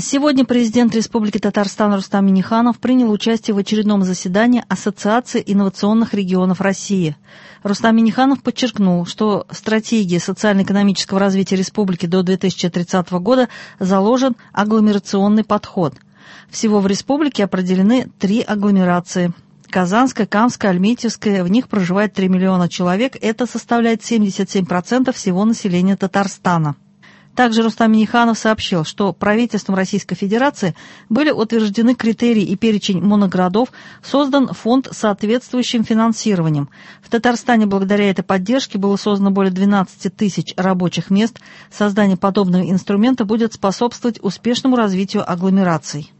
Сегодня президент Республики Татарстан Рустам Минниханов принял участие в очередном заседании Ассоциации инновационных регионов России. Рустам Минниханов подчеркнул, что в стратегии социально-экономического развития республики до 2030 года заложен агломерационный подход. Всего в республике определены 3 агломерации. Казанская, Камская, Альметьевская, в них проживает 3 миллиона человек, это составляет 77% всего населения Татарстана. Также Рустам Минниханов сообщил, что правительством Российской Федерации были утверждены критерии и перечень моногородов, создан фонд с соответствующим финансированием. В Татарстане благодаря этой поддержке было создано более 12 тысяч рабочих мест. Создание подобного инструмента будет способствовать успешному развитию агломераций.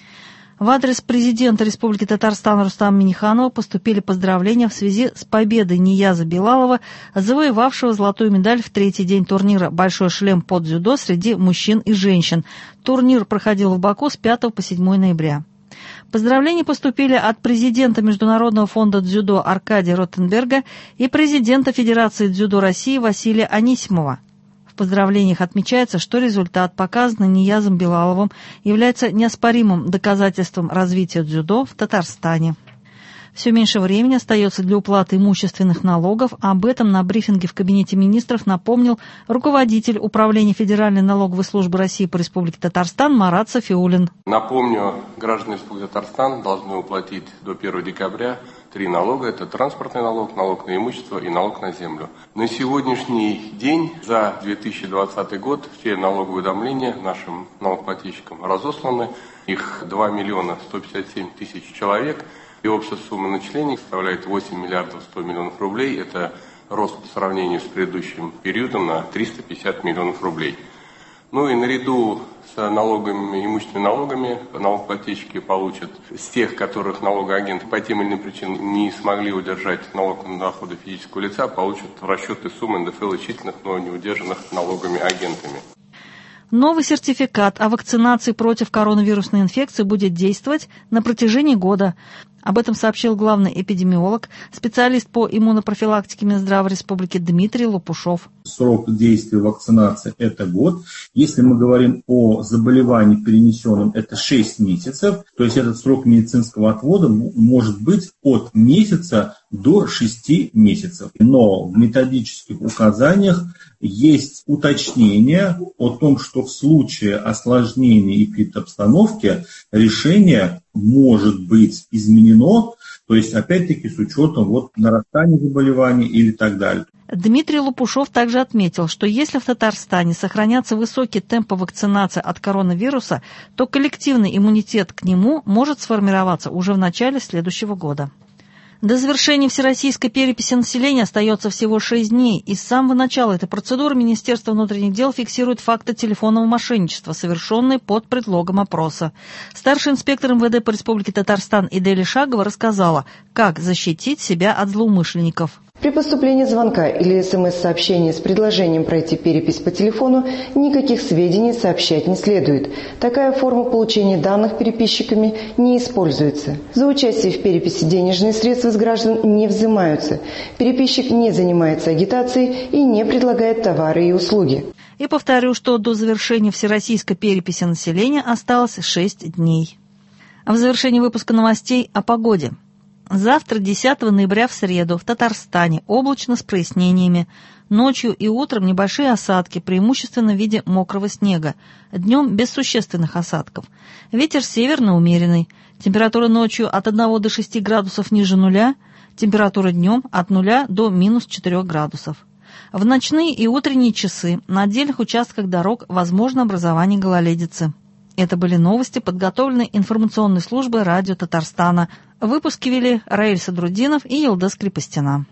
В адрес президента Республики Татарстан Рустама Минниханова поступили поздравления в связи с победой Нияза Билалова, завоевавшего золотую медаль в 3-й день турнира «Большой шлем» по дзюдо среди мужчин и женщин. Турнир проходил в Баку с 5 по 7 ноября. Поздравления поступили от президента Международного фонда дзюдо Аркадия Ротенберга и президента Федерации дзюдо России Василия Анисимова. В поздравлениях отмечается, что результат, показанный Ниязом Билаловым, является неоспоримым доказательством развития дзюдо в Татарстане. Все меньше времени остается для уплаты имущественных налогов. Об этом на брифинге в Кабинете министров напомнил руководитель Управления Федеральной налоговой службы России по Республике Татарстан Марат Сафиуллин. Напомню, граждане Республики Татарстан должны уплатить до 1 декабря 3 налога. Это транспортный налог, налог на имущество и налог на землю. На сегодняшний день за 2020 год все налогоуведомления нашим налогоплательщикам разосланы. Их 2 миллиона 157 тысяч человек. И общая сумма начислений составляет 8 миллиардов 100 миллионов рублей. Это рост по сравнению с предыдущим периодом на 350 миллионов рублей. Ну и наряду с налогами, имущественными налогами, налогоплательщики получат с тех, которых налогоагенты по тем или иным причинам не смогли удержать налог на доходы физического лица, получат расчеты суммы НДФЛ исчисленных, но не удержанных налоговыми агентами. Новый сертификат о вакцинации против коронавирусной инфекции будет действовать на протяжении года. Об этом сообщил главный эпидемиолог, специалист по иммунопрофилактике Минздрава Республики Дмитрий Лопушов. Срок действия вакцинации – это год. Если мы говорим о заболевании перенесенном, это 6 месяцев. То есть этот срок медицинского отвода может быть от месяца до 6 месяцев. Но в методических указаниях есть уточнение о том, что в случае осложнения эпидобстановки решение может быть изменено, то есть опять-таки с учетом нарастания заболеваний или так далее. Дмитрий Лопушов также отметил, что если в Татарстане сохранятся высокие темпы вакцинации от коронавируса, то коллективный иммунитет к нему может сформироваться уже в начале следующего года. До завершения всероссийской переписи населения остается всего 6 дней, и с самого начала этой процедуры Министерство внутренних дел фиксирует факты телефонного мошенничества, совершенные под предлогом опроса. Старший инспектор МВД по Республике Татарстан Иделя Шагова рассказала, как защитить себя от злоумышленников. При поступлении звонка или СМС-сообщения с предложением пройти перепись по телефону никаких сведений сообщать не следует. Такая форма получения данных переписчиками не используется. За участие в переписи денежные средства с граждан не взимаются. Переписчик не занимается агитацией и не предлагает товары и услуги. И повторю, что до завершения всероссийской переписи населения осталось 6 дней. В завершении выпуска новостей о погоде. Завтра, 10 ноября, в среду, в Татарстане облачно с прояснениями. Ночью и утром небольшие осадки, преимущественно в виде мокрого снега. Днем без существенных осадков. Ветер северный умеренный. Температура ночью от 1 до 6 градусов ниже нуля. Температура днем от 0 до минус 4 градусов. В ночные и утренние часы на отдельных участках дорог возможно образование гололедицы. Это были новости, подготовленные информационной службой радио Татарстана. Выпуски вели Раиль Садруддинов и Елдас Крепостина.